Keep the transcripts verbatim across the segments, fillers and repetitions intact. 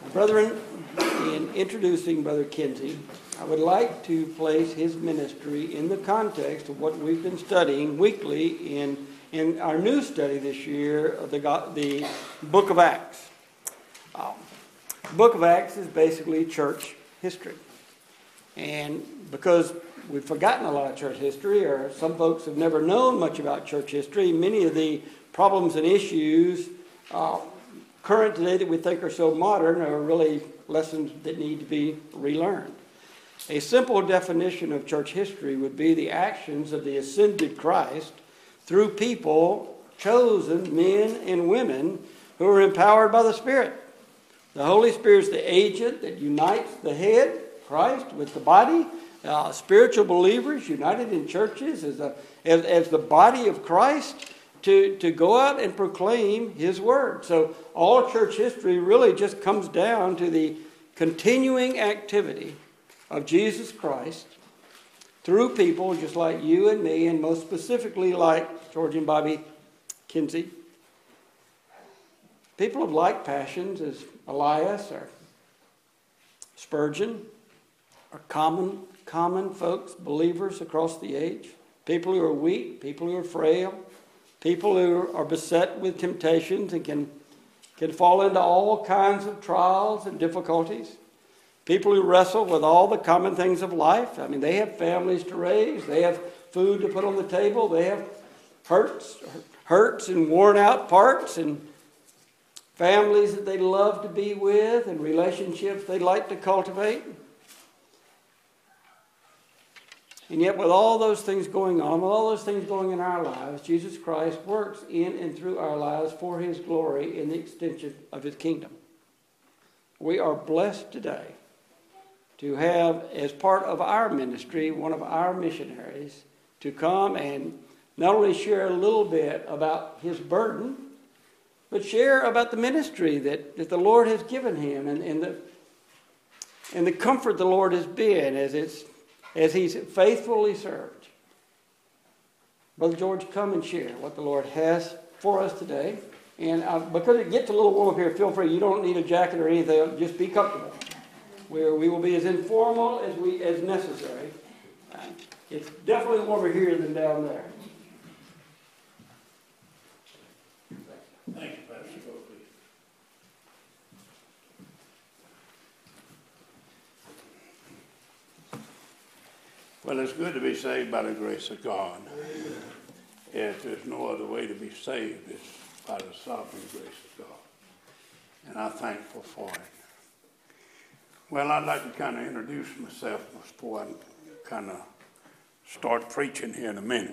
Brethren, in introducing Brother Kinsey, I would like to place his ministry in the context of what we've been studying weekly in, in our new study this year of the, the Book of Acts. Um, the Book of Acts is basically church history. And because we've forgotten a lot of church history, or some folks have never known much about church history, many of the problems and issues uh, current today that we think are so modern are really lessons that need to be relearned. A simple definition of church history would be the actions of the ascended Christ through people, chosen men and women who are empowered by the Spirit. The Holy Spirit is the agent that unites the head, Christ, with the body. Uh, spiritual believers united in churches as, a, as, as the body of Christ to, to go out and proclaim His Word. So all church history really just comes down to the continuing activity of Jesus Christ through people just like you and me, and most specifically like George and Bobby Kinsey. People of like passions as Elias or Spurgeon are common, common folks, believers across the age. People who are weak, people who are frail, people who are beset with temptations and can, can fall into all kinds of trials and difficulties. People who wrestle with all the common things of life. I mean, they have families to raise. They have food to put on the table. They have hurts, hurts and worn out parts and families that they love to be with and relationships they like to cultivate. And yet with all those things going on, with all those things going in our lives, Jesus Christ works in and through our lives for His glory in the extension of His kingdom. We are blessed today to have, as part of our ministry, one of our missionaries to come and not only share a little bit about his burden, but share about the ministry that, that the Lord has given him and, and, the, and the comfort the Lord has been as, it's, as he's faithfully served. Brother George, come and share what the Lord has for us today. And uh, because it gets a little warm up here, feel free. You don't need a jacket or anything. Just be comfortable. Where we will be as informal as we as necessary. Uh, it's definitely warmer here than down there. Thank you, Pastor. Go, please. Well, it's good to be saved by the grace of God. If there's no other way to be saved, it's by the sovereign grace of God. And I'm thankful for it. Well, I'd like to kind of introduce myself before I kind of start preaching here in a minute.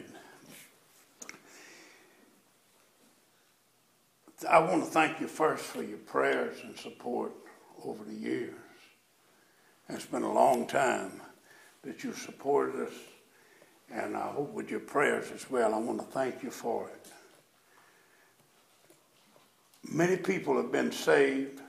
I want to thank you first for your prayers and support over the years. It's been a long time that you supported us, and I hope with your prayers as well. I want to thank you for it. Many people have been saved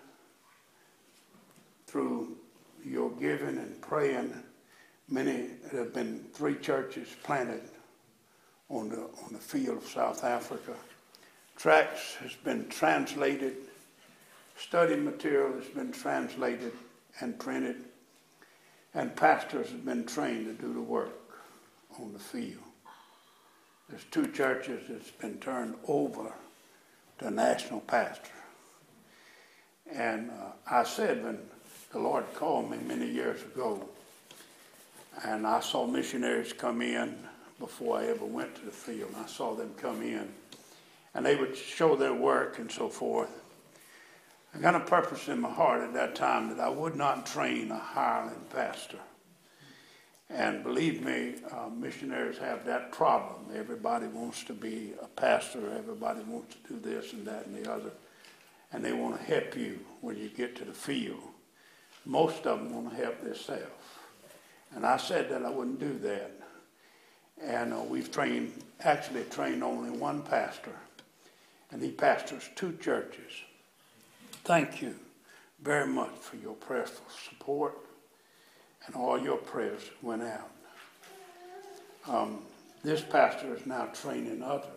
through your giving and praying. Many there have been three churches planted on the on the field of South Africa. Tracts has been translated. Study material has been translated and printed. And pastors have been trained to do the work on the field. There's two churches that's been turned over to a national pastor. And uh, I said when the Lord called me many years ago, and I saw missionaries come in before I ever went to the field. I saw them come in, and they would show their work and so forth. I got a purpose in my heart at that time that I would not train a hireling pastor. And believe me, uh, missionaries have that problem. Everybody wants to be a pastor. Everybody wants to do this and that and the other. And they want to help you when you get to the field. Most of them want to help themselves. And I said that I wouldn't do that. And uh, we've trained, actually trained only one pastor. And he pastors two churches. Thank you very much for your prayerful support and all your prayers that went out. Um, this pastor is now training others.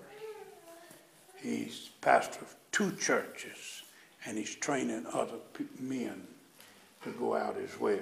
He's pastor of two churches, and he's training other men to go out as well.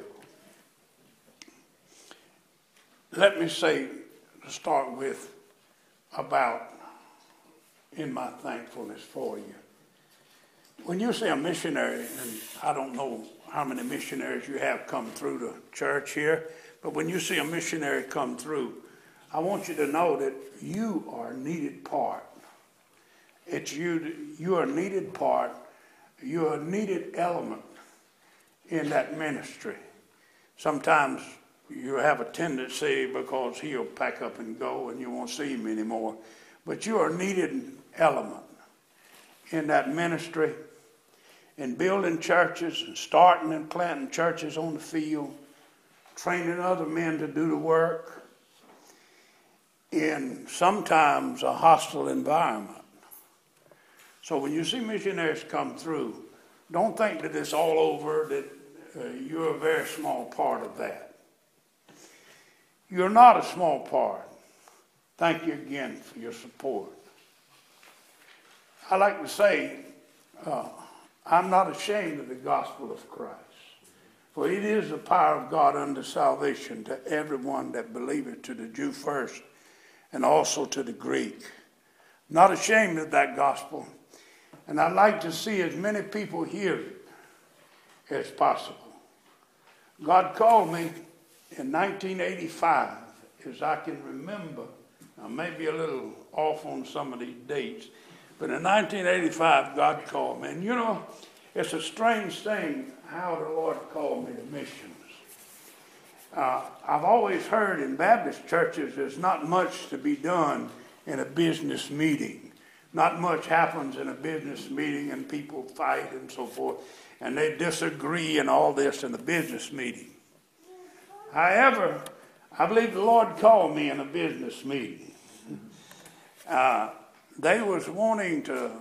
Let me say, to start with, about in my thankfulness for you. When you say a missionary, and I don't know how many missionaries you have come through the church here, but when you see a missionary come through, I want you to know that you are a needed part. It's you, you are a needed part. You're a needed element in that ministry. Sometimes you have a tendency because he'll pack up and go and you won't see him anymore. But you are a needed element in that ministry, in building churches and starting and planting churches on the field, training other men to do the work in sometimes a hostile environment. So when you see missionaries come through, don't think that it's all over, that uh, you're a very small part of that. You're not a small part. Thank you again for your support. I like to say, uh, I'm not ashamed of the gospel of Christ, for it is the power of God unto salvation to everyone that believeth, to the Jew first, and also to the Greek. Not ashamed of that gospel, and I'd like to see as many people hear it as possible. God called me in nineteen eighty-five, as I can remember. I may be a little off on some of these dates, but in nineteen eighty-five, God called me. And you know, it's a strange thing how the Lord called me to missions. Uh, I've always heard in Baptist churches there's not much to be done in a business meeting. Not much happens in a business meeting, and people fight and so forth, and they disagree and all this in the business meeting. However, I believe the Lord called me in a business meeting. Uh, they was wanting to,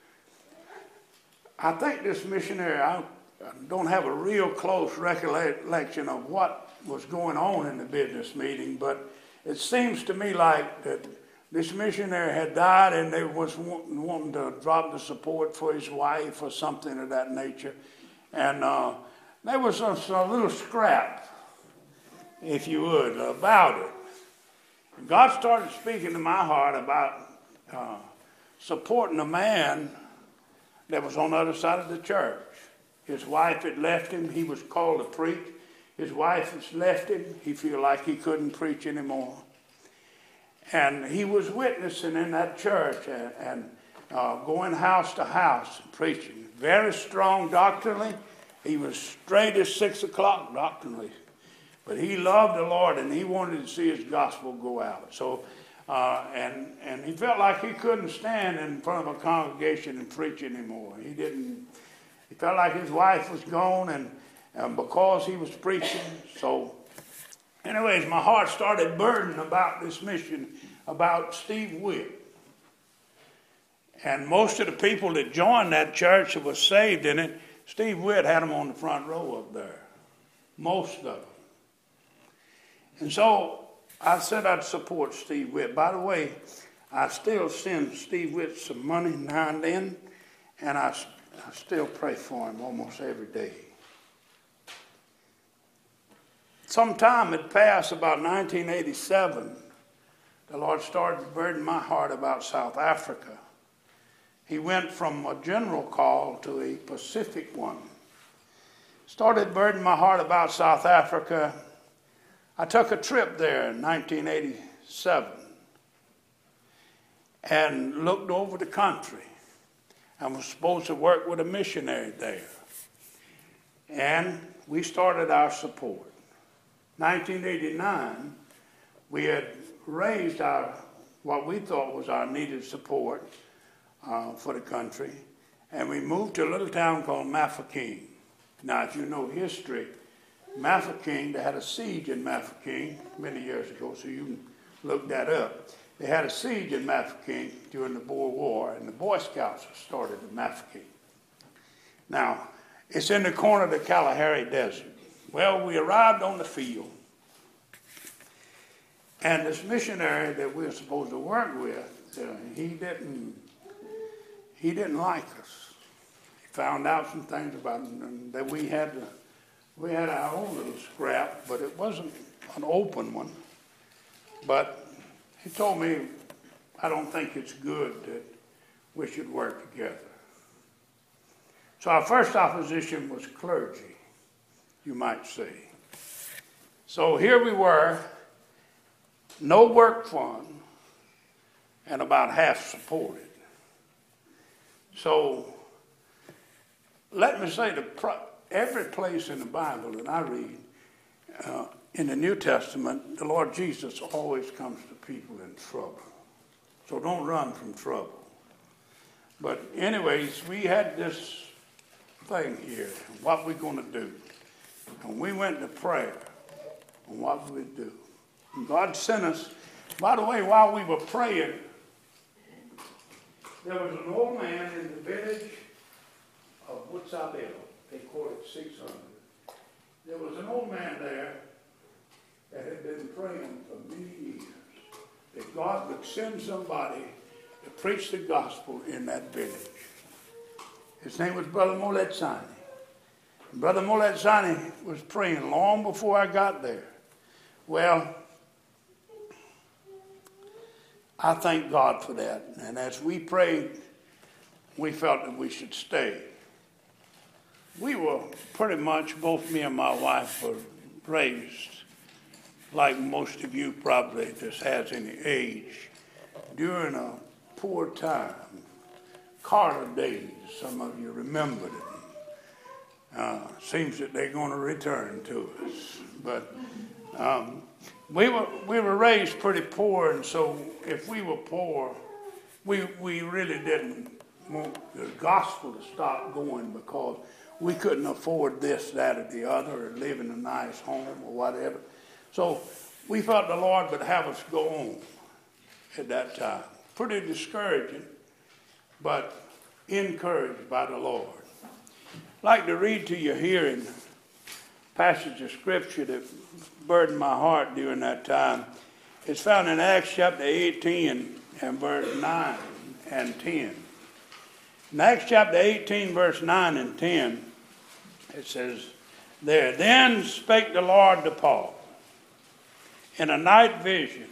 I think this missionary, I don't have a real close recollection of what was going on in the business meeting, but it seems to me like that this missionary had died and they was wanting, wanting to drop the support for his wife or something of that nature. And uh, there was a, a little scrap, if you would, about it. And God started speaking to my heart about uh, supporting a man that was on the other side of the church. His wife had left him. He was called to preach. His wife has left him. He felt like he couldn't preach anymore. And he was witnessing in that church and, and uh, going house to house and preaching. Very strong doctrinally. He was straight as six o'clock doctrinally. But he loved the Lord and he wanted to see his gospel go out. So, uh, and, and he felt like he couldn't stand in front of a congregation and preach anymore. He didn't, he felt like his wife was gone and, and because he was preaching. So anyways, my heart started burdening about this mission, about Steve Witt. And most of the people that joined that church that was saved in it, Steve Witt had them on the front row up there. Most of them. And so I said I'd support Steve Witt. By the way, I still send Steve Witt some money now and then, and I, I still pray for him almost every day. Some time had passed, about nineteen eighty-seven, the Lord started to burden my heart about South Africa. He went from a general call to a Pacific one. Started burdening my heart about South Africa. I took a trip there in nineteen eighty-seven and looked over the country. I was supposed to work with a missionary there. And we started our support. nineteen eighty-nine, we had raised our, what we thought was our needed support uh, for the country, and we moved to a little town called Mafeking. Now, if you know history, Mafeking, they had a siege in Mafeking many years ago, so you can look that up. They had a siege in Mafeking during the Boer War, and the Boy Scouts started in Mafeking. Now, it's in the corner of the Kalahari Desert. Well, we arrived on the field, and this missionary that we were supposed to work with, uh, he didn't, he didn't like us. He found out some things about that we had to we had our own little scrap, but it wasn't an open one. But he told me, I don't think it's good that we should work together. So our first opposition was clergy, you might say. So here we were, no work fund, and about half supported. So let me say, the pro- every place in the Bible that I read, uh, in the New Testament, the Lord Jesus always comes to people in trouble. So don't run from trouble. But anyways, we had this thing here, what we're going to do. And we went to prayer on what we'd do. And God sent us. By the way, while we were praying, there was an old man in the village of Woodside. They called it six hundred. There was an old man there that had been praying for many years that God would send somebody to preach the gospel in that village. His name was Brother Moletsani. Brother Moletsani was praying long before I got there. Well, I thank God for that. And as we prayed, we felt that we should stay. We were pretty much, both me and my wife were raised, like most of you probably just has any age, during a poor time. Carter days, some of you remember it. Uh, seems that they're going to return to us. But um, we were we were raised pretty poor, and so if we were poor, we we really didn't want the gospel to stop going because we couldn't afford this, that, or the other, or live in a nice home or whatever. So we felt the Lord would have us go on at that time. Pretty discouraging, but encouraged by the Lord. I'd like to read to you here in a passage of scripture that burdened my heart during that time. It's found in Acts chapter eighteen and verse nine and ten. In Acts chapter eighteen, verse nine and ten, it says there, "Then spake the Lord to Paul in a night vision."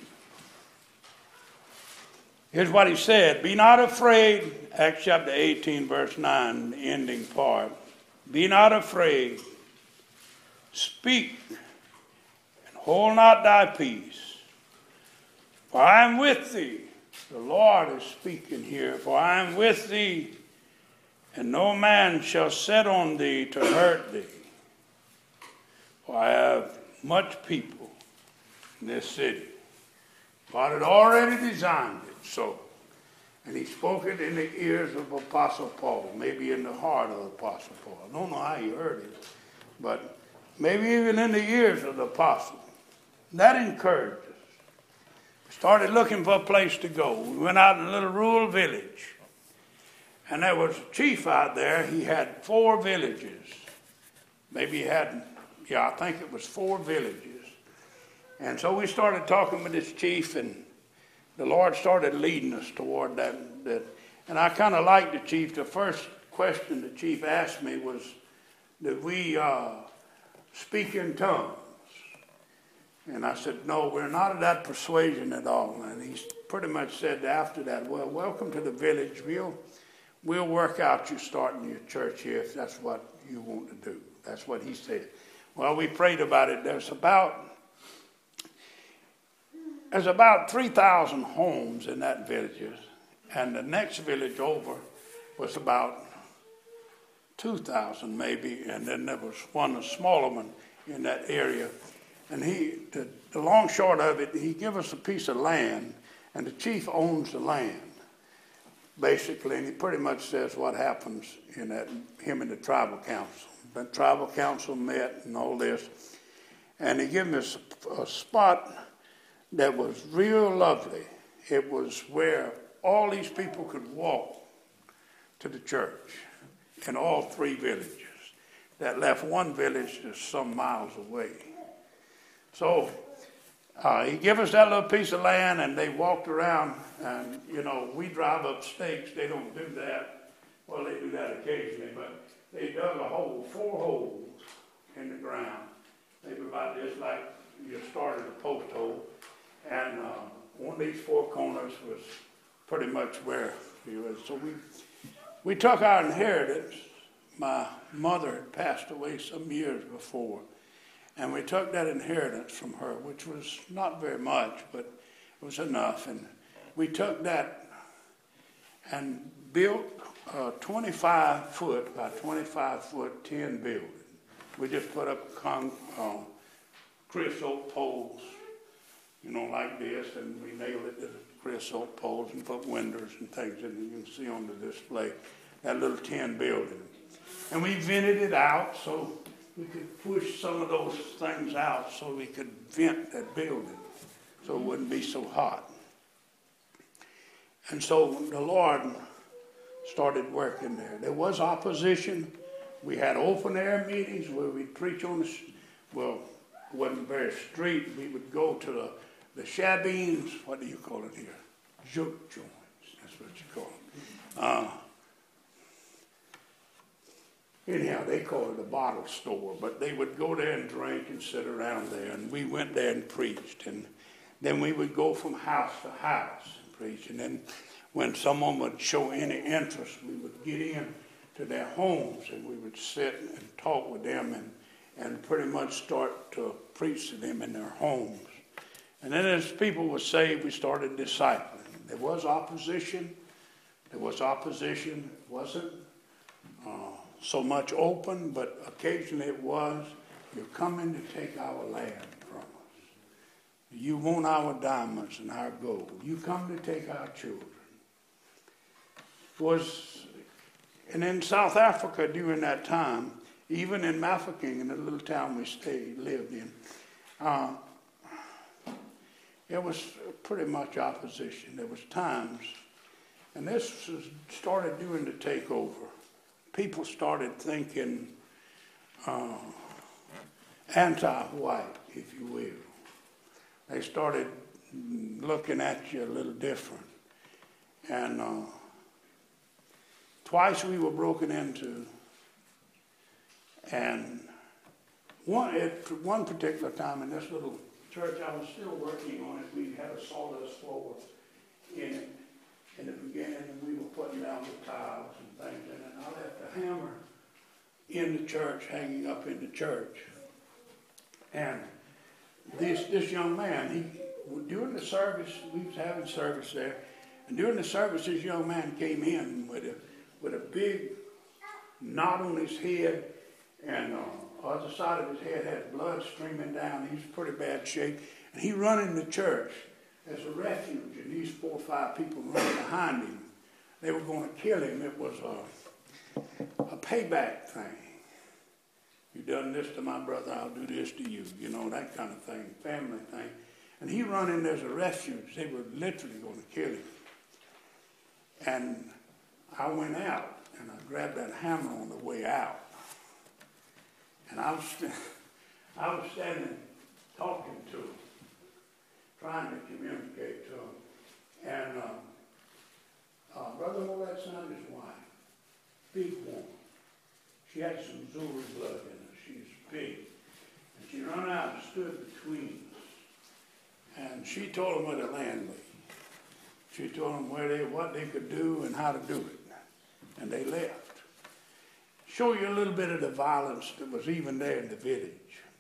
Here's what he said. "Be not afraid," Acts chapter eighteen, verse nine, the ending part. "Be not afraid. Speak and hold not thy peace. For I am with thee." The Lord is speaking here. "For I am with thee, and no man shall set on thee to hurt thee. For I have much people in this city." God had already designed it so. And he spoke it in the ears of Apostle Paul, maybe in the heart of Apostle Paul. I don't know how he heard it, but maybe even in the ears of the apostle. That encouraged us. We started looking for a place to go. We went out in a little rural village. And there was a chief out there. He had four villages. Maybe he had, yeah, I think it was four villages. And so we started talking with this chief, and the Lord started leading us toward that. that and I kind of liked the chief. The first question the chief asked me was, did we uh, speak in tongues? And I said, no, we're not of that persuasion at all. And he pretty much said after that, well, welcome to the village. We'll, we'll work out you starting your church here if that's what you want to do. That's what he said. Well, we prayed about it. There's about... There's about three thousand homes in that village, and the next village over was about two thousand maybe, and then there was one, a smaller one in that area. And he, the, the long short of it, he gave us a piece of land, and the chief owns the land, basically, and he pretty much says what happens in that, him and the tribal council. The tribal council met and all this, and he gave us a, a spot that was real lovely. It was where all these people could walk to the church in all three villages. That left one village just some miles away. So uh, he gave us that little piece of land, and they walked around, and, you know, we drive up stakes. They don't do that. Well, they do that occasionally, but they dug a hole, four holes in the ground. just like you started a post hole, and uh, on these four corners was pretty much where he was. So we we took our inheritance. My mother had passed away some years before, and we took that inheritance from her, which was not very much, but it was enough. And we took that and built a twenty-five foot by twenty-five foot tin building. We just put up con, uh, creosote poles, you know, like this, and we nailed it to the creosote poles and put windows and things in it. You can see on the display that little tin building. And we vented it out so we could push some of those things out so we could vent that building so it wouldn't be so hot. And so the Lord started working there. There was opposition. We had open air meetings where we'd preach on the, well, it wasn't very street. We would go to the, the shabines, what do you call it here? Juke joints, that's what you call it. Uh, anyhow, they call it a bottle store, but they would go there and drink and sit around there, and we went there and preached. And then we would go from house to house and preach. And then when someone would show any interest, we would get in to their homes and we would sit and talk with them and, and pretty much start to preach to them in their homes. And then as people were saved, we started discipling. There was opposition. There was opposition. It wasn't uh, so much open, but occasionally it was. You're coming to take our land from us. You want our diamonds and our gold. You come to take our children. Was, and in South Africa during that time, even in Mafeking, in the little town we stayed, lived in, uh, there was pretty much opposition. There was times, and this was, started during the takeover. People started thinking uh, anti-white, if you will. They started looking at you a little different. And uh, twice we were broken into, and one at one particular time in this little church, I was still working on it. We had a sawdust floor in it in the beginning, and we were putting down the tiles and things in it. And I left a hammer in the church, hanging up in the church. And this this young man, he during the service, we was having service there, and during the service, this young man came in with a with a big knot on his head, and uh, other side of his head had blood streaming down. He was in pretty bad shape, and he run in the church as a refuge, and these four or five people running behind him. They were going to kill him. It was a, a payback thing. You done this to my brother, I'll do this to you. You know, that kind of thing, family thing. And he run in as a refuge. They were literally going to kill him. And I went out, and I grabbed that hammer on the way out. And I was, st- I was standing talking to him, trying to communicate to him. And uh, uh, Brother Molet's son, his wife, big woman. She had some Zulu blood in her. She was big. And she ran out and stood between us. And she told them where the land lay. She told them where they, what they could do and how to do it. And they left. Show you a little bit of the violence that was even there in the village.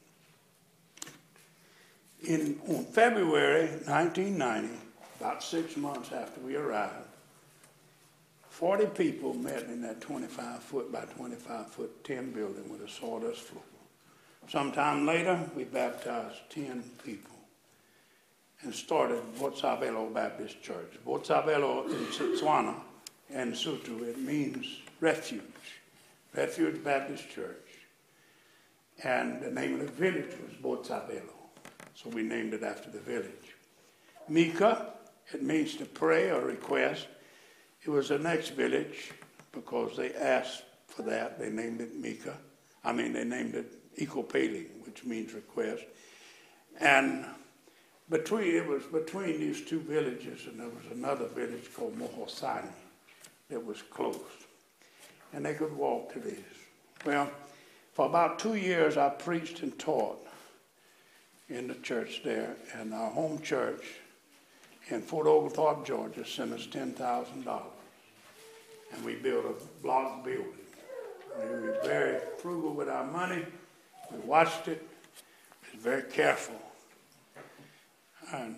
In on February nineteen ninety, about six months after we arrived, forty people met in that twenty-five foot by twenty-five foot tin building with a sawdust floor. Sometime later, we baptized ten people and started Botshabelo Baptist Church. Botshabelo in Setswana and Sotho, it means refuge. Refuge Baptist Church. And the name of the village was Botshabelo. So we named it after the village. Mika, it means to pray or request. It was the next village because they asked for that. They named it Mika. I mean, they named it Ikopeli, which means request. And between it was between these two villages, and there was another village called Mohosani that was closed. And they could walk to this. Well, for about two years, I preached and taught in the church there, and our home church in Fort Oglethorpe, Georgia, sent us ten thousand dollars. And we built a block building. We were very frugal with our money. We watched it. We were very careful. And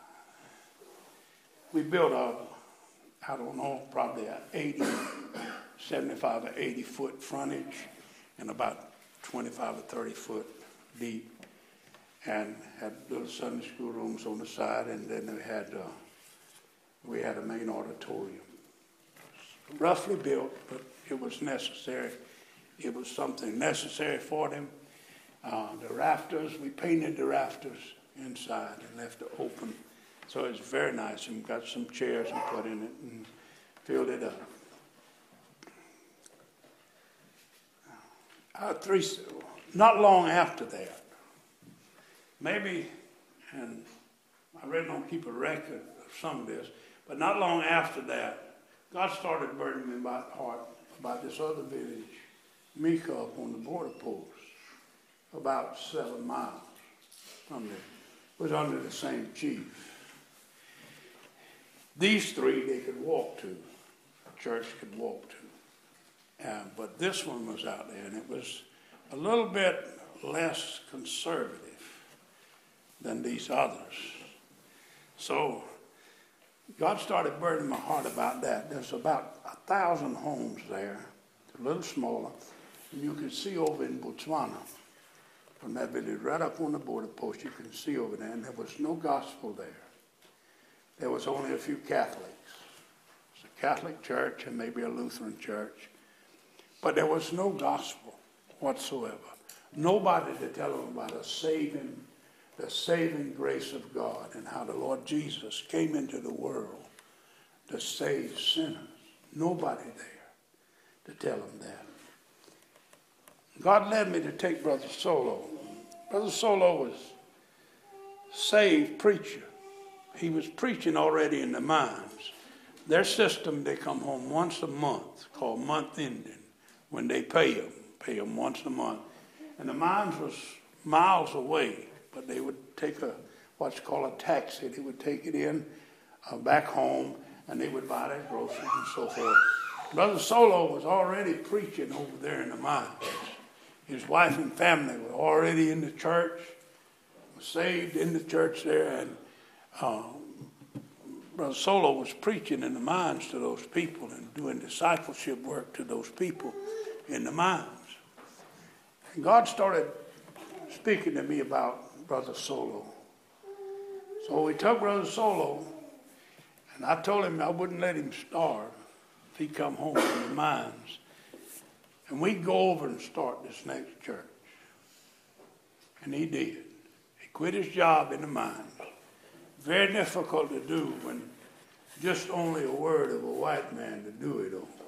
we built a, I don't know, probably a eighty, seventy-five or eighty foot frontage and about twenty-five or thirty foot deep. And had little Sunday school rooms on the side, and then we had uh, we had a main auditorium. Roughly built, but it was necessary. It was something necessary for them. Uh, the rafters, we painted the rafters inside and left it open. So it was very nice, and got some chairs and put in it and filled it up. Uh, three, not long after that, maybe, and I really don't keep a record of some of this, but not long after that, God started burdening me about heart about this other village, Mika, up on the border post, about seven miles from there. It was under the same chief. These three they could walk to, the church could walk to. Uh, but this one was out there, and it was a little bit less conservative than these others. So God started burdening my heart about that. There's about a thousand homes there, a little smaller. And you can see over in Botswana, from that village, right up on the border post, you can see over there. And there was no gospel there. There was only a few Catholics. It's a Catholic church and maybe a Lutheran church. But there was no gospel whatsoever. Nobody to tell them about a saving the saving grace of God and how the Lord Jesus came into the world to save sinners. Nobody there to tell them that. God led me to take Brother Solo. Brother Solo was a saved preacher. He was preaching already in the mines. Their system, they come home once a month, called month ending, when they pay them, pay them once a month. And the mines was miles away. But they would take a what's called a taxi. They would take it in uh, back home, and they would buy their groceries and so forth. Brother Solo was already preaching over there in the mines. His wife and family were already in the church, were saved in the church there, and uh, Brother Solo was preaching in the mines to those people and doing discipleship work to those people in the mines. And God started speaking to me about Brother Solo. So we took Brother Solo, and I told him I wouldn't let him starve if he come home from the mines. And we'd go over and start this next church. And he did. He quit his job in the mines. Very difficult to do when just only a word of a white man to do it on.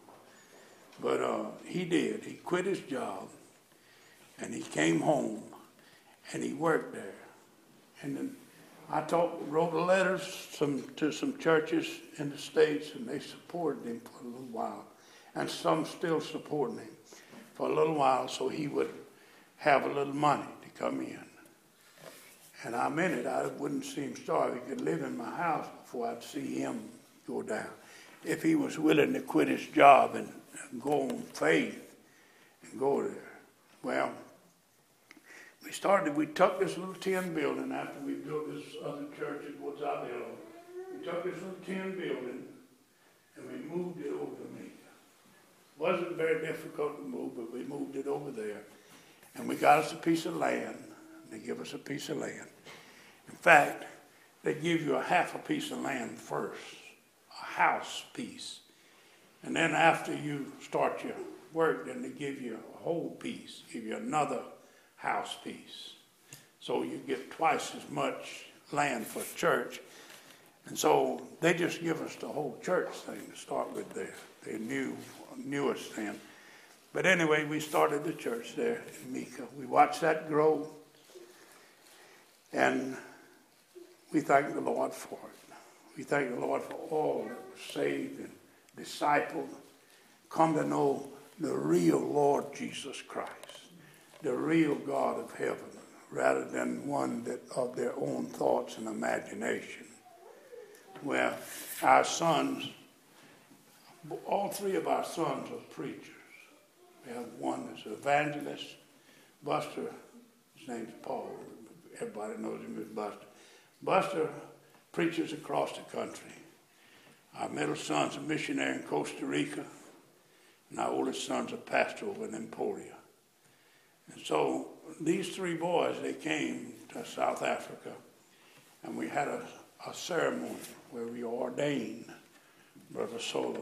But uh, he did. He quit his job, and he came home. And he worked there. And then I talked, wrote letters some, to some churches in the States, and they supported him for a little while. And some still supporting him for a little while so he would have a little money to come in. And I meant it. I wouldn't see him starve. He could live in my house before I'd see him go down. If he was willing to quit his job and, and go on faith and go there. Well, We started, we took this little tin building after we built this other church at Woods Hill. We took this little tin building and we moved it over to Mika. It wasn't very difficult to move, but we moved it over there. And we got us a piece of land. They give us a piece of land. In fact, they give you a half a piece of land first, a house piece. And then after you start your work, then they give you a whole piece, give you another house piece. So you get twice as much land for church. And so they just give us the whole church thing to start with there. They knew, knew us then. But anyway, we started the church there in Mika. We watched that grow. And we thank the Lord for it. We thank the Lord for all that were saved and discipled, come to know the real Lord Jesus Christ, the real God of heaven, rather than one that of their own thoughts and imagination. Well, our sons, all three of our sons are preachers. We have one that's an evangelist, Buster, his name's Paul. Everybody knows him as Buster. Buster preaches across the country. Our middle son's a missionary in Costa Rica, and our oldest son's a pastor over in Emporia. And so these three boys, they came to South Africa, and we had a, a ceremony where we ordained Brother Solo.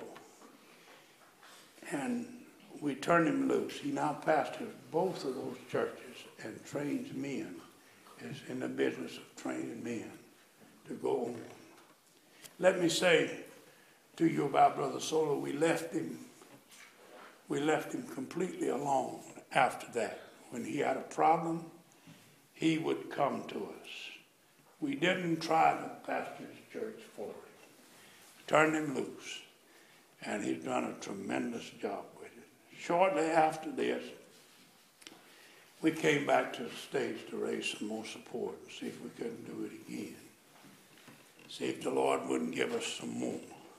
And we turned him loose. He now pastors both of those churches and trains men, is in the business of training men to go on. Let me say to you about Brother Solo, we left him, we left him completely alone after that. When he had a problem, he would come to us. We didn't try to pastor his church for him. We turned him loose, and he's done a tremendous job with it. Shortly after this, we came back to the States to raise some more support and see if we couldn't do it again. See if the Lord wouldn't give us some more.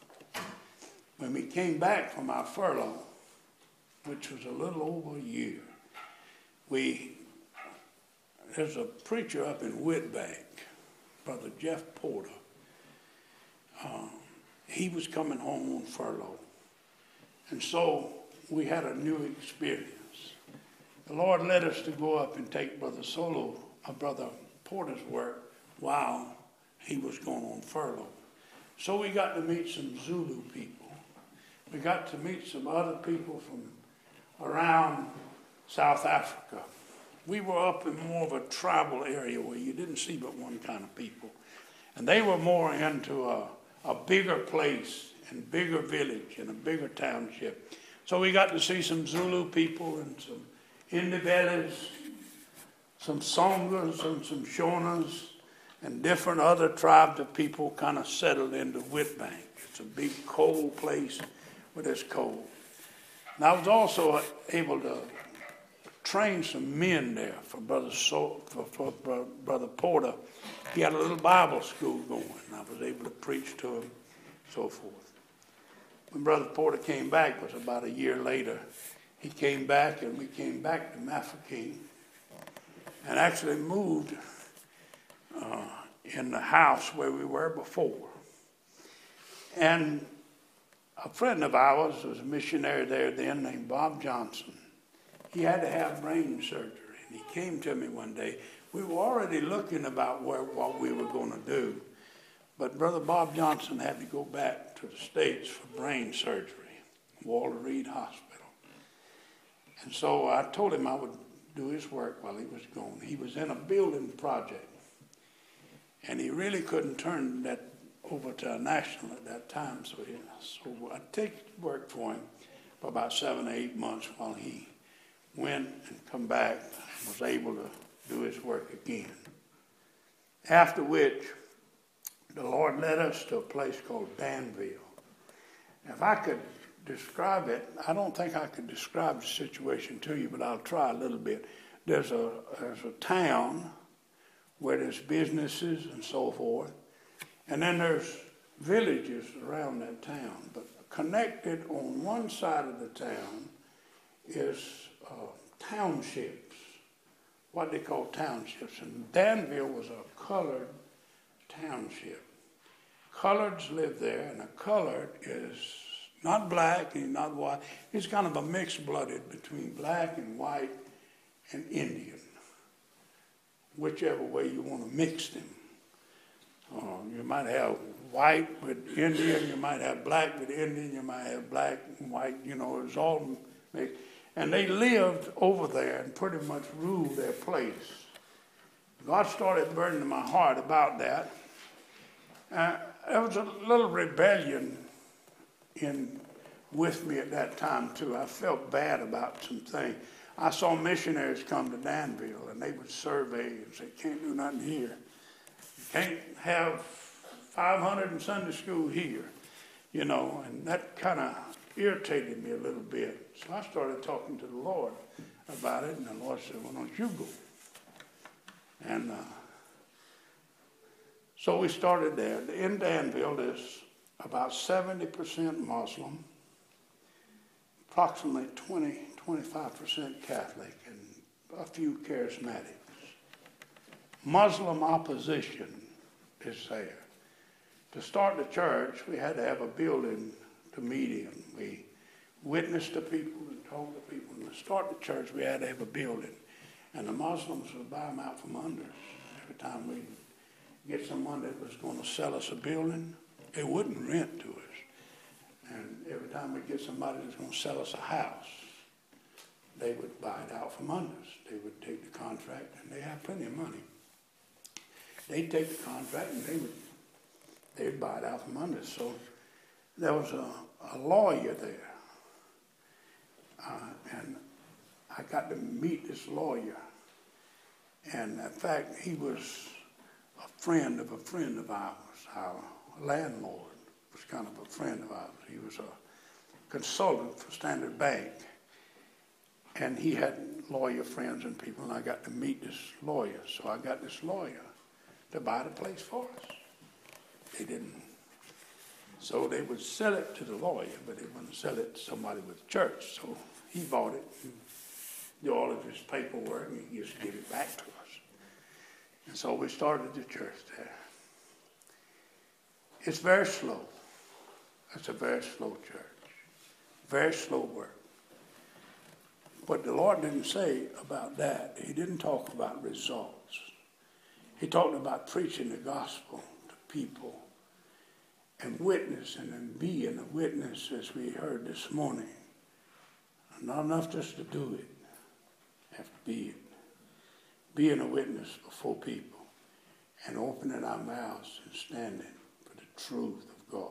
When we came back from our furlough, which was a little over a year, we, there's a preacher up in Witbank, Brother Jeff Porter. Uh, he was coming home on furlough. And so we had a new experience. The Lord led us to go up and take Brother Solo, uh, Brother Porter's work while he was going on furlough. So we got to meet some Zulu people. We got to meet some other people from around South Africa. We were up in more of a tribal area where you didn't see but one kind of people. And they were more into a, a bigger place and bigger village and a bigger township. So we got to see some Zulu people and some Indibelas, some Songas and some Shonas, and different other tribes of people kind of settled into Witbank. It's a big cold place where it's cold. And I was also able to train some men there for Brother so, for, for Brother Porter. He had a little Bible school going, and I was able to preach to him, so forth. When Brother Porter came back, it was about a year later. He came back, and we came back to Mafeking, and actually moved uh, in the house where we were before. And a friend of ours was a missionary there then named Bob Johnson. He had to have brain surgery, and he came to me one day. We were already looking about where, what we were going to do, but Brother Bob Johnson had to go back to the States for brain surgery, Walter Reed Hospital. And so I told him I would do his work while he was gone. He was in a building project, and he really couldn't turn that over to a national at that time, so, he, so I take work for him for about seven or eight months while he went and come back and was able to do his work again. After which, the Lord led us to a place called Danville. If I could describe it, I don't think I could describe the situation to you, but I'll try a little bit. There's a, there's a town where there's businesses and so forth, and then there's villages around that town. But connected on one side of the town is uh, townships, what they call townships. And Danville was a colored township. Coloreds live there, and a colored is not black and not white. He's kind of a mixed-blooded between black and white and Indian, whichever way you want to mix them. Uh, you might have white with Indian, you might have black with Indian, you might have black and white, you know, it's all mixed. And they lived over there and pretty much ruled their place. God started burdening my heart about that. Uh, there was a little rebellion in with me at that time too. I felt bad about some things. I saw missionaries come to Danville, and they would survey and say, "Can't do nothing here. You can't have five hundred in Sunday school here," you know, and that kind of irritated me a little bit. So I started talking to the Lord about it, and the Lord said, "Well, don't you go?" And uh, so we started there. In Danville, there's about seventy percent Muslim, approximately twenty, twenty-five percent Catholic, and a few charismatics. Muslim opposition is there. To start the church, we had to have a building to meet in. We witnessed to people and told the people. And to start the church, we had to have a building. And the Muslims would buy them out from under us. Every time we get someone that was going to sell us a building, they wouldn't rent to us. And every time we get somebody that's going to sell us a house, they would buy it out from under us. They would take the contract, and they have plenty of money. They'd take the contract, and they would they'd buy it out from under us. So there was a, a lawyer there, uh, and I got to meet this lawyer. And in fact, he was a friend of a friend of ours. Our landlord was kind of a friend of ours. He was a consultant for Standard Bank. And he had lawyer friends and people, and I got to meet this lawyer. So I got this lawyer to buy the place for us. They didn't. So they would sell it to the lawyer, but they wouldn't sell it to somebody with the church. So he bought it and did all of his paperwork, and he just gave it back to us. And so we started the church there. It's very slow. It's a very slow church. Very slow work. What the Lord didn't say about that, he didn't talk about results. He talked about preaching the gospel to people and witnessing and being a witness, as we heard this morning. Not enough just to do it. You have to be it. Being a witness before people and opening our mouths and standing for the truth of God.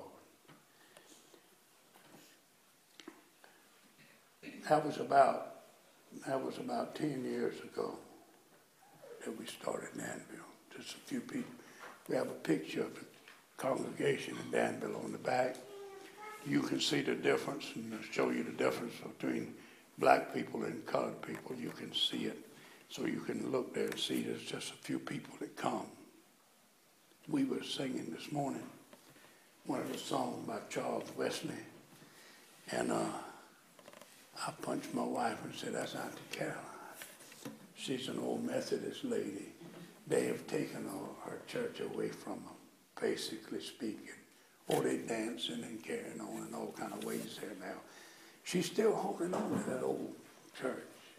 That was about that was about ten years ago that we started Danville. Just a few people. We have a picture of the congregation in Danville on the back. You can see the difference, and I'll show you the difference between black people and colored people. You can see it. So you can look there and see there's just a few people that come. We were singing this morning one of the songs by Charles Wesley, and uh, I punched my wife and said, "That's Auntie Caroline. She's an old Methodist lady. They have taken her, her church away from them, basically speaking. Or they dancing and carrying on in all kind of ways there now. She's still holding on to that old church.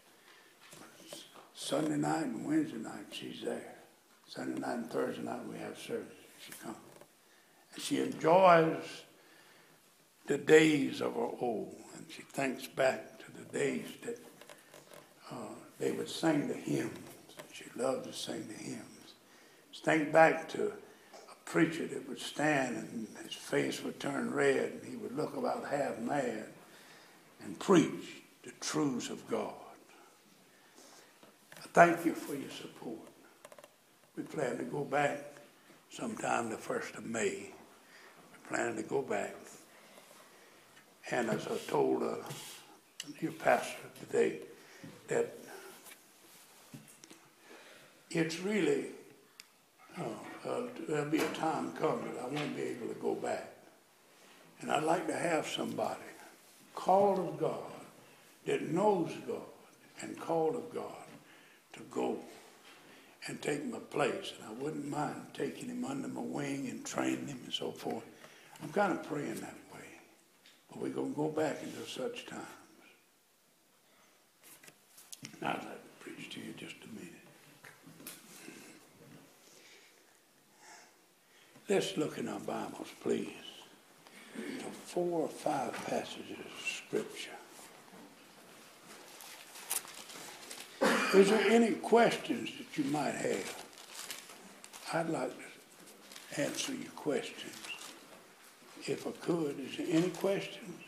Sunday night and Wednesday night, she's there. Sunday night and Thursday night, we have service. She comes. And she enjoys the days of her old. And she thinks back to the days that uh, they would sing the hymns. She loved to sing the hymns. She thinks back to a preacher that would stand and his face would turn red and he would look about half mad and preach the truths of God. Thank you for your support. We plan to go back sometime the first of May. We plan to go back. And as I told uh, your pastor today, that it's really, uh, uh, there'll be a time coming that I won't be able to go back. And I'd like to have somebody called of God that knows God and called of God to go and take my place. And I wouldn't mind taking him under my wing and training him and so forth. I'm kind of praying that way. But we're going to go back into such times. Now I'd like to preach to you just a minute. Let's look in our Bibles, please, to four or five passages of Scripture. Is there any questions that you might have? I'd like to answer your questions. If I could, is there any questions?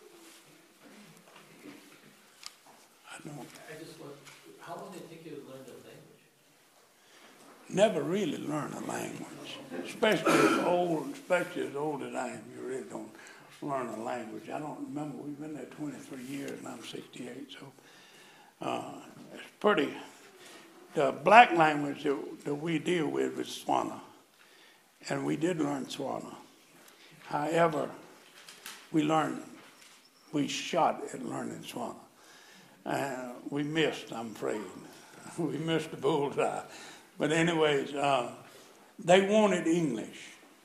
I don't. I just want, how long did it take you to learn the language? Never really learn a language, especially as old, especially as old as I am. You really don't learn a language. I don't remember. We've been there twenty-three years, and I'm sixty-eight, so uh, it's pretty. the black language that, that we deal with is Swana. And we did learn Swana. However, we learned, we shot at learning Swana. Uh, we missed, I'm afraid. We missed the bullseye. But anyways, uh, they wanted English.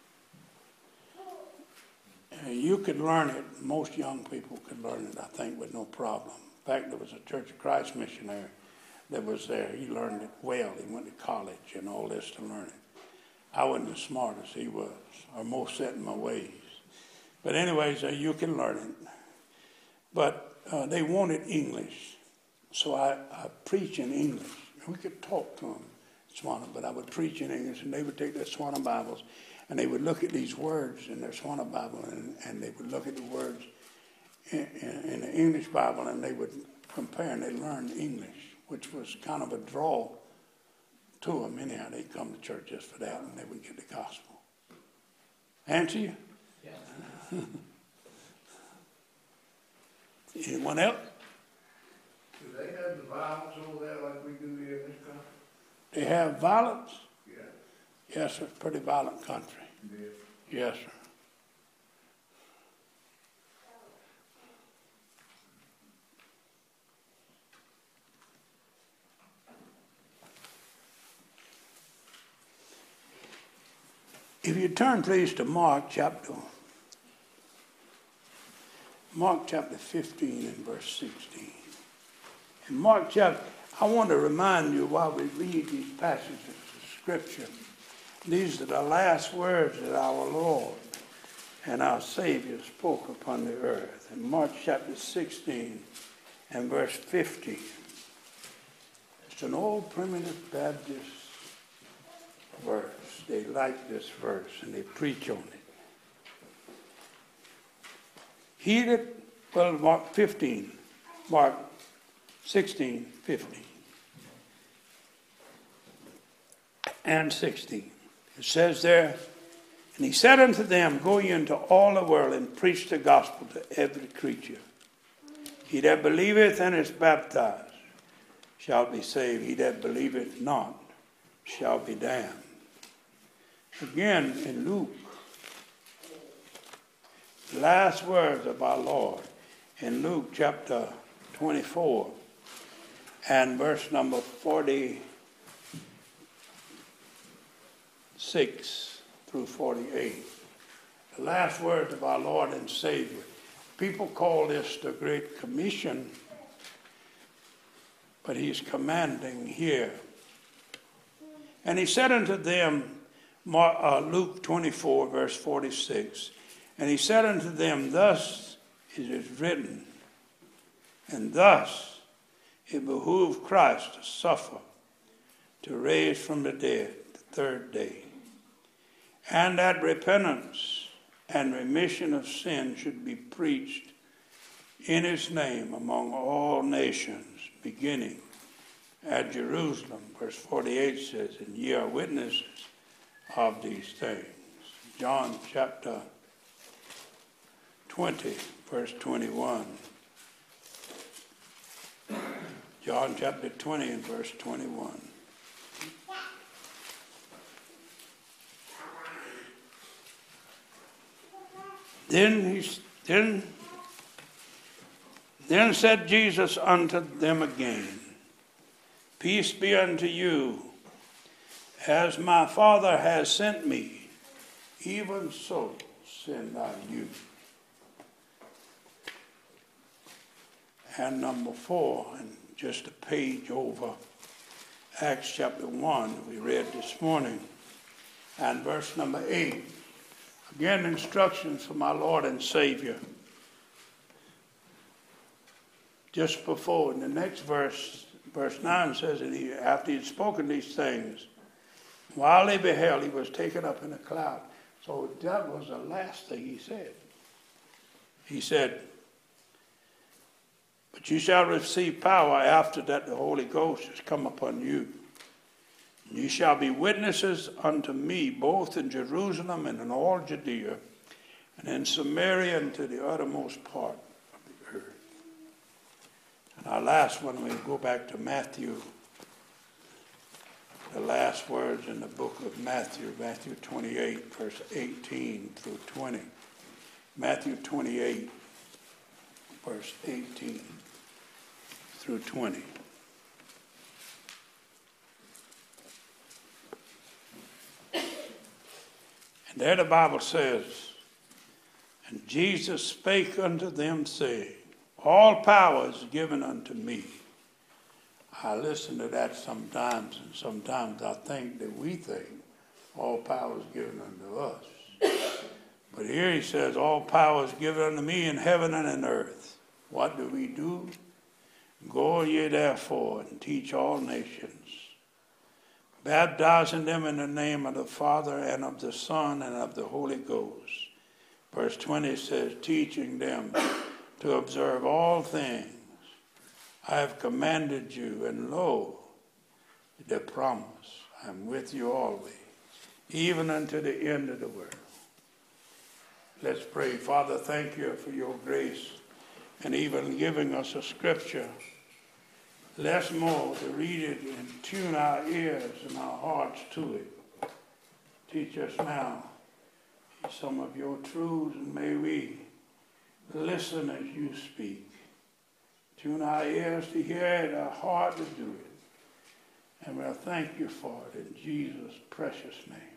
Uh, you could learn it. Most young people could learn it, I think, with no problem. In fact, there was a Church of Christ missionary that was there. He learned it well. He went to college and all this to learn it. I wasn't as smart as he was, or more set in my ways. But anyways, uh, you can learn it. But uh, they wanted English. So I, I preach in English. We could talk to them, Swana, but I would preach in English, and they would take their Swana Bibles, and they would look at these words in their Swana Bible, and, and they would look at the words in, in, in the English Bible, and they would compare, and they learned English, which was kind of a draw to them. Anyhow, they'd come to church just for that, and they would get the gospel. Answer you? Yeah. Anyone else? Do they have the violence over there like we do here in this country? They have violence? Yeah. Yes, sir. Pretty violent country. Yeah. Yes, sir. If you turn, please, to Mark chapter, Mark chapter fifteen and verse sixteen. In Mark chapter, I want to remind you while we read these passages of Scripture, these are the last words that our Lord and our Savior spoke upon the earth. In Mark chapter sixteen and verse fifteen. It's an old primitive Baptist verse. They like this verse and they preach on it. He that, well, Mark fifteen, Mark sixteen, fifteen, and sixteen. It says there, and he said unto them, go ye into all the world and preach the gospel to every creature. He that believeth and is baptized shall be saved. He that believeth not shall be damned. Again, in Luke, the last words of our Lord, in Luke chapter twenty-four and verse number forty-six through forty-eight. The last words of our Lord and Savior. People call this the Great Commission, but he's commanding here. And he said unto them, Luke twenty-four, verse forty-six, and he said unto them, thus it is written, and thus it behooved Christ to suffer, to raise from the dead the third day, and that repentance and remission of sin should be preached in his name among all nations, beginning at Jerusalem. Verse forty-eight says, and ye are witnesses of these things. John chapter twenty, verse twenty-one. John chapter twenty and verse twenty-one. Then he then, then said Jesus unto them again, peace be unto you. As my Father has sent me, even so send I you. And number four, and just a page over, Acts chapter one, we read this morning, and verse number eight. Again, instructions from our Lord and Savior. Just before, in the next verse, verse nine says that he, after he had spoken these things, while they beheld, he was taken up in a cloud. So that was the last thing he said. He said, but you shall receive power after that the Holy Ghost has come upon you. And you shall be witnesses unto me, both in Jerusalem and in all Judea, and in Samaria and to the uttermost part of the earth. And our last one, we go back to Matthew last words in the book of Matthew, Matthew twenty-eight, verse eighteen through twenty. Matthew twenty-eight, verse eighteen through twenty. And there the Bible says, and Jesus spake unto them, saying, all power is given unto me. I listen to that sometimes, and sometimes I think that we think all power is given unto us. But here he says, all power is given unto me in heaven and in earth. What do we do? Go ye therefore and teach all nations, baptizing them in the name of the Father and of the Son and of the Holy Ghost. Verse twenty says, teaching them to observe all things I have commanded you, and lo, the promise, I'm with you always, even unto the end of the world. Let's pray. Father, thank you for your grace and even giving us a scripture, less more, to read it and tune our ears and our hearts to it. Teach us now some of your truths, and may we listen as you speak. Tune our ears to hear it, our heart to do it. And we'll thank you for it in Jesus' precious name.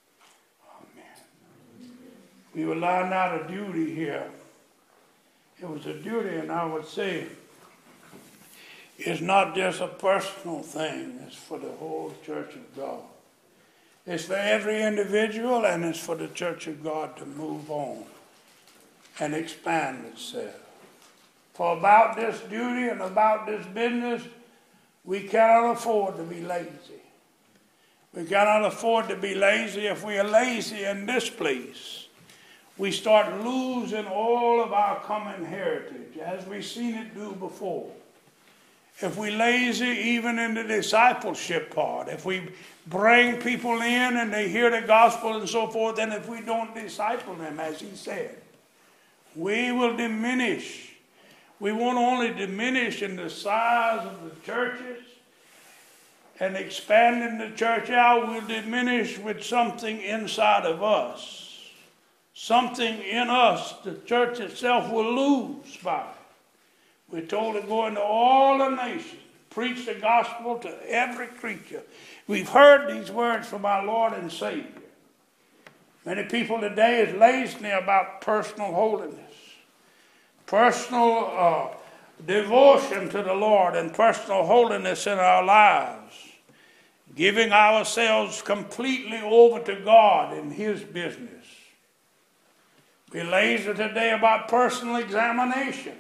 Amen. We were lying out a duty here. It was a duty, and I would say it's not just a personal thing. It's for the whole church of God. It's for every individual, and it's for the church of God to move on and expand itself. For about this duty and about this business, we cannot afford to be lazy. We cannot afford to be lazy. If we are lazy in this place, we start losing all of our common heritage, as we've seen it do before. If we lazy even in the discipleship part, if we bring people in and they hear the gospel and so forth, and if we don't disciple them, as he said, we will diminish. We won't only diminish in the size of the churches and expanding the church out, we'll diminish with something inside of us. Something in us the church itself will lose by it. We're told to go into all the nations, preach the gospel to every creature. We've heard these words from our Lord and Savior. Many people today is lazy about personal holiness, personal uh, devotion to the Lord, and personal holiness in our lives, giving ourselves completely over to God in His business. We're lazy today about personal examination.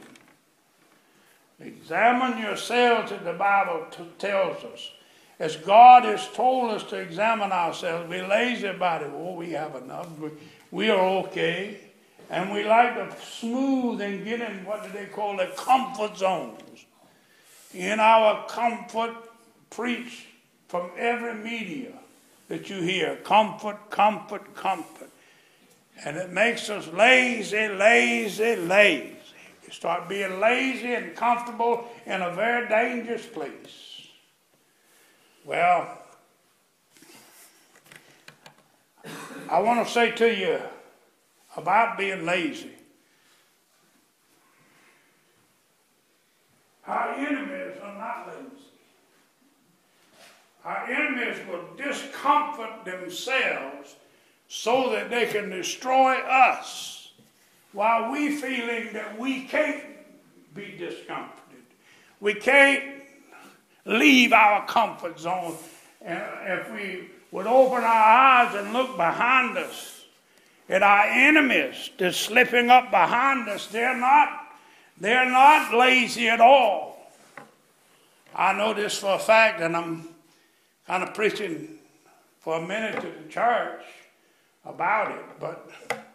Examine yourselves, as the Bible t- tells us. As God has told us to examine ourselves, we're lazy about it. Oh, we have enough. We, we are okay. And we like to smooth and get in what do they call the comfort zones. In our comfort, preach from every media that you hear. Comfort, comfort, comfort. And it makes us lazy, lazy, lazy. You start being lazy and comfortable in a very dangerous place. Well, I want to say to you about being lazy. Our enemies are not lazy. Our enemies will discomfort themselves so that they can destroy us, while we feeling that we can't be discomforted. We can't leave our comfort zone. And if we would open our eyes and look behind us at our enemies that's slipping up behind us, they're not, they're not lazy at all. I know this for a fact, and I'm kind of preaching for a minute to the church about it, but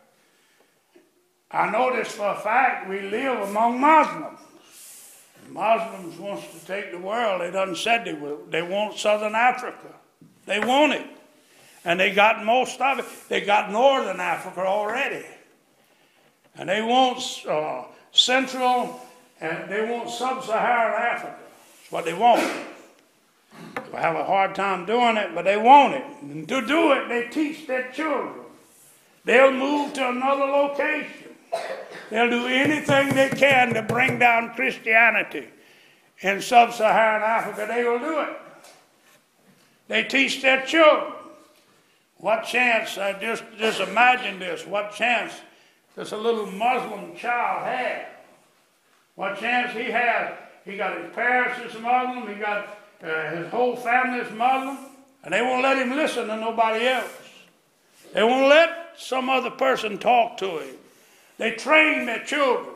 I know this for a fact. We live among Muslims. Muslims wants to take the world. They done said they will. They want Southern Africa. They want it. And they got most of it. They got Northern Africa already. And they want uh, Central, and they want Sub-Saharan Africa. That's what they want. They have a hard time doing it, but they want it. And to do it, they teach their children. They'll move to another location. They'll do anything they can to bring down Christianity. In sub-Saharan Africa, they will do it. They teach their children. What chance, uh, just, just imagine this, what chance does a little Muslim child have? What chance he has? He got his parents is Muslim, he got uh, his whole family is Muslim, and they won't let him listen to nobody else. They won't let some other person talk to him. They train their children.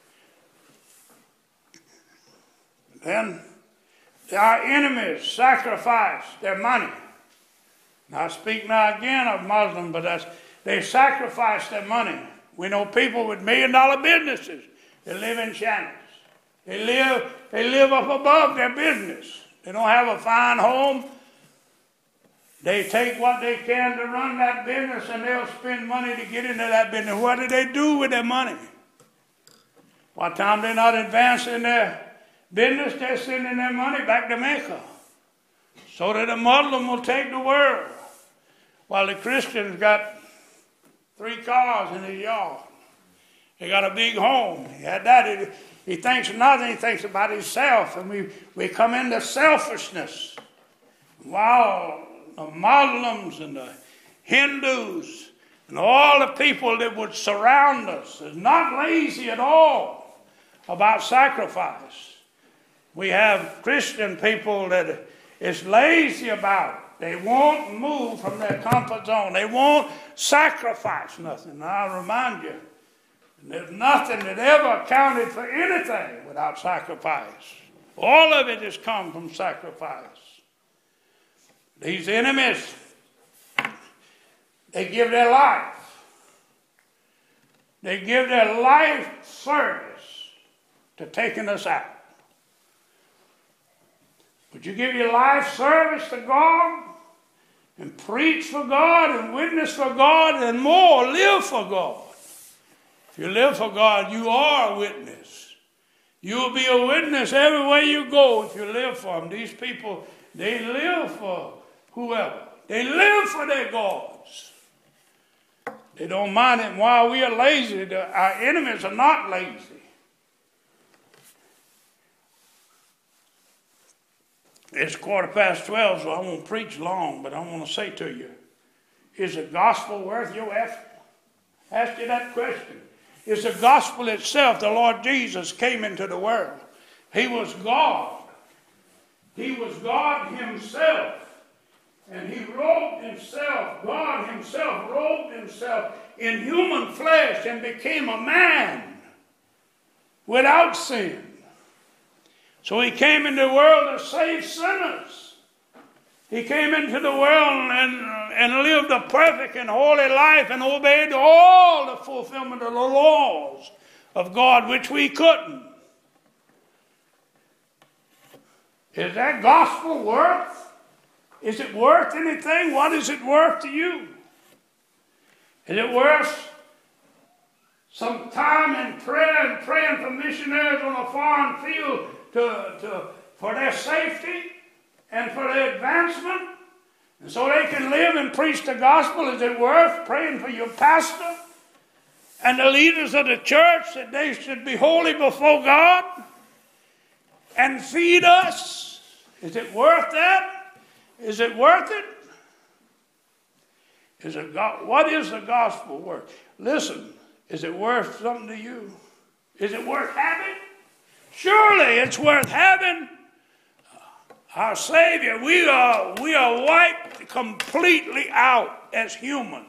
Then our enemies sacrifice their money. Now I speak now again of Muslims, but that's, they sacrifice their money. We know people with million dollar businesses. They live in shanties. They live, they live up above their business. They don't have a fine home. They take what they can to run that business, and they'll spend money to get into that business. What do they do with their money? What time they're not advancing their business, they're sending their money back to Mecca, so that a Muslim will take the world, while the Christians got three cars in his yard. He got a big home. He had that. He, he thinks nothing. He thinks about himself, and we, we come into selfishness. Wow. The Muslims and the Hindus and all the people that would surround us is not lazy at all about sacrifice. We have Christian people that is lazy about it. They won't move from their comfort zone. They won't sacrifice nothing. And I'll remind you, there's nothing that ever counted for anything without sacrifice. All of it has come from sacrifice. These enemies, they give their life. They give their life service to taking us out. Would you give your life service to God and preach for God and witness for God and more, live for God? If you live for God, you are a witness. You will be a witness everywhere you go if you live for Him. These people, they live for whoever. They live for their gods. They don't mind it. While we are lazy, our enemies are not lazy. It's quarter past twelve, so I won't preach long, but I want to say to you, is the gospel worth your effort? Ask you that question. Is the gospel itself, the Lord Jesus came into the world. He was God. He was God Himself. And He robed Himself, God Himself robed Himself in human flesh and became a man without sin. So He came into the world to save sinners. He came into the world and, and lived a perfect and holy life and obeyed all the fulfillment of the laws of God, which we couldn't. Is that gospel worth? Is it worth anything? What is it worth to you? Is it worth some time in prayer and praying for missionaries on a foreign field to, to, for their safety and for their advancement? And so they can live and preach the gospel? Is it worth praying for your pastor and the leaders of the church that they should be holy before God and feed us? Is it worth that? Is it worth it? Is it go- what is the gospel worth? Listen, is it worth something to you? Is it worth having? Surely it's worth having. Our Savior, we are, we are wiped completely out as humans.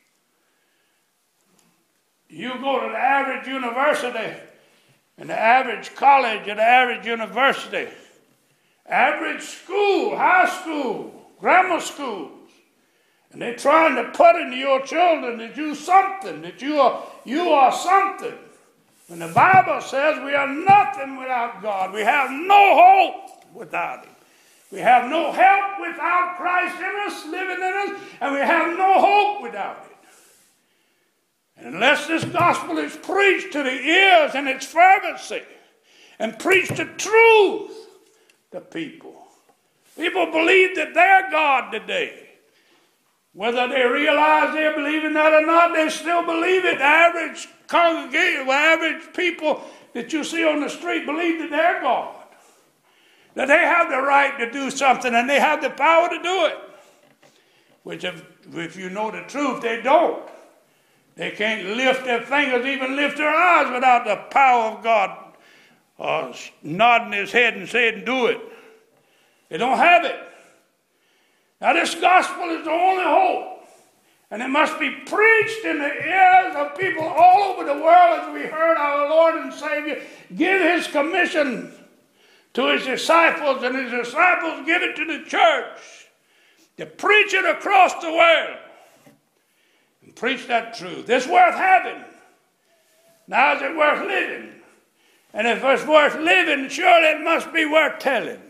You go to the average university, and the average college, and the average university, average school, high school, grammar schools, and they're trying to put into your children that you something, that you are, you are something. When the Bible says we are nothing without God, we have no hope without Him. We have no help without Christ in us, living in us, and we have no hope without it. And unless this gospel is preached to the ears in its fervency, and preached the truth to people, People believe that they're God today. Whether they realize they're believing that or not, they still believe it. The average congregation, the average people that you see on the street believe that they're God. That they have the right to do something and they have the power to do it. Which if, if you know the truth, they don't. They can't lift their fingers, even lift their eyes without the power of God uh, nodding his head and saying, do it. They don't have it. Now this gospel is the only hope. And it must be preached in the ears of people all over the world as we heard our Lord and Savior give his commission to his disciples, and his disciples give it to the church to preach it across the world and preach that truth. It's worth having. Now is it worth living? And if it's worth living, surely it must be worth telling.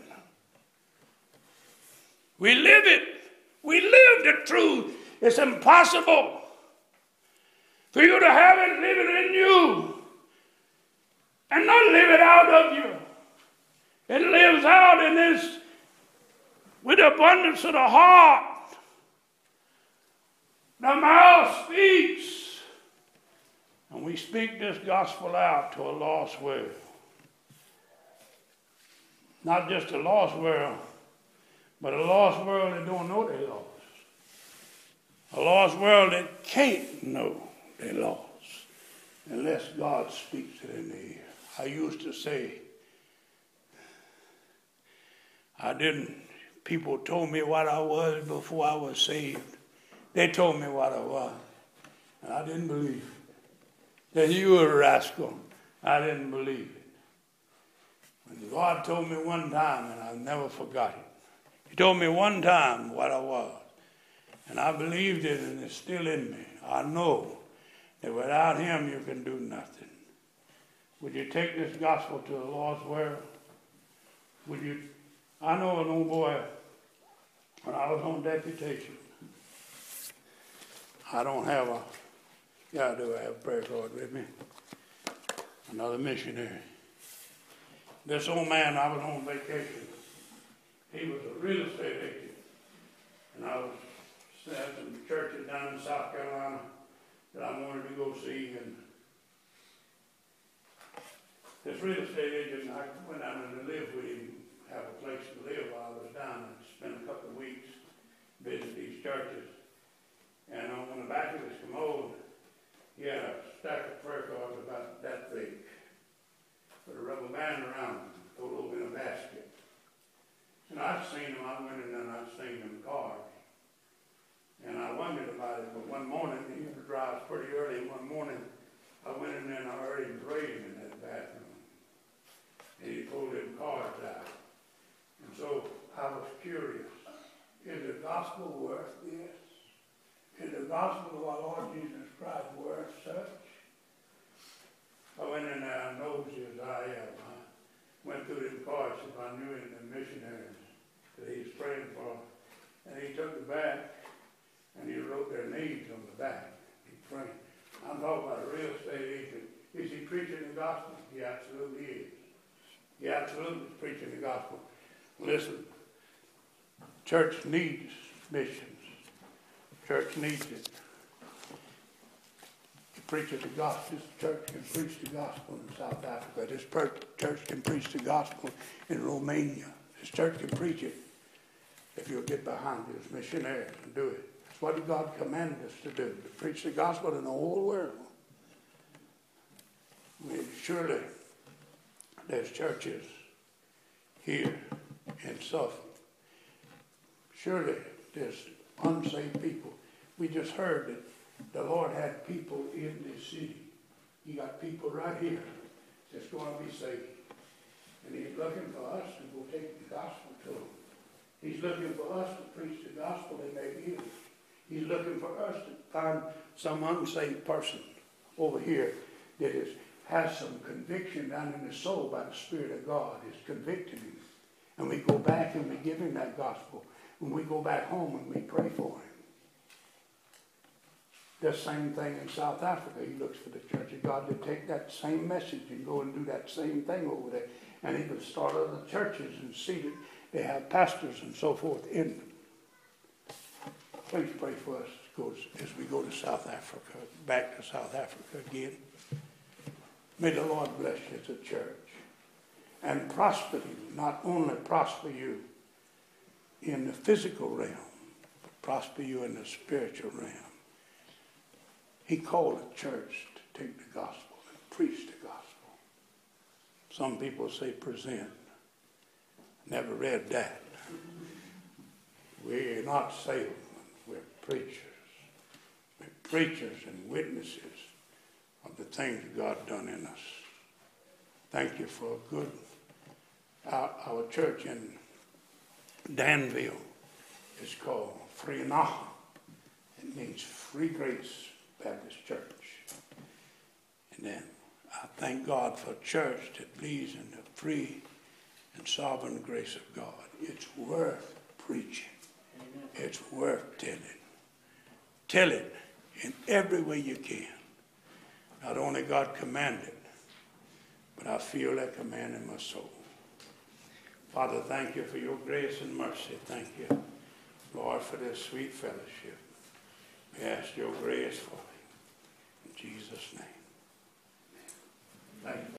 We live it. We live the truth. It's impossible for you to have it living in you and not live it out of you. It lives out in this, with abundance of the heart. The mouth speaks. And we speak this gospel out to a lost world. Not just a lost world, but a lost world that don't know they're lost. A lost world that can't know they're lost unless God speaks it in their ear. I used to say, I didn't, people told me what I was before I was saved. They told me what I was, and I didn't believe it. That you were a rascal. I didn't believe it. When God told me one time, and I've never forgot it. He told me one time what I was, and I believed it, and it's still in me. I know that without him you can do nothing. Would you take this gospel to a lost world? Would you? I know an old boy, when I was on deputation, I don't have a, yeah I do, I have a prayer card with me, another missionary. This old man, I was on vacation, he was a real estate agent, and I was at some churches down in South Carolina that I wanted to go see, and this real estate agent, I went down there to live with him, have a place to live while I was down, and spent a couple of weeks visiting these churches. And on the back of his commode, he had a stack of prayer cards about that big, with a rubber band around them, thrown over in a basket. And I'd seen them, I went in there and I'd seen them cards. And I wondered about it, but one morning, he used to drive pretty early, and one morning, I went in there and I heard him praying in that bathroom. And he pulled them cards out. And so I was curious, is the gospel worth this? Is the gospel of our Lord Jesus Christ worth such? I went in there and nosy as I am. I went through them cards if I knew any of the missionaries that he was praying for. And he took the back and he wrote their names on the back. He prayed. I'm talking about a real estate agent. Is he preaching the gospel? He absolutely is. He absolutely is preaching the gospel. Listen, church needs missions. Church needs it. To preach the gospel, this church can preach the gospel in South Africa. This church can preach the gospel in Romania. This church can preach it if you'll get behind this missionaries and do it. That's what God commanded us to do, to preach the gospel in the whole world. I mean, surely there's churches here in Suffolk. Surely there's unsaved people. We just heard that the Lord had people in this city. He got people right here that's going to be saved. And he's looking for us to go take the gospel to them. He's looking for us to preach the gospel in their ears. He's looking for us to find some unsaved person over here that is, has some conviction down in his soul by the Spirit of God. It's convicting him. And we go back and we give him that gospel. When we go back home and we pray for him. The same thing in South Africa. He looks for the Church of God to take that same message and go and do that same thing over there. And he can start other churches and see that They have pastors and so forth in them. Please pray for us as we go to South Africa, back to South Africa again. May the Lord bless you as a church and prosper you, not only prosper you in the physical realm, but prosper you in the spiritual realm. He called a church to take the gospel and preach the gospel. Some people say present. Never read that. We're not salesmen, we're preachers. We're preachers and witnesses of the things God done in us. Thank you for a good, our, our church in Danville is called Frenaha. It means Free Grace Baptist Church. And then I thank God for a church that believes in the free and sovereign grace of God. It's worth preaching. Amen. It's worth telling. Tell it in every way you can. Not only God commanded, but I feel that command in my soul. Father, thank you for your grace and mercy. Thank you, Lord, for this sweet fellowship. We ask your grace for it. In Jesus' name. Thank you.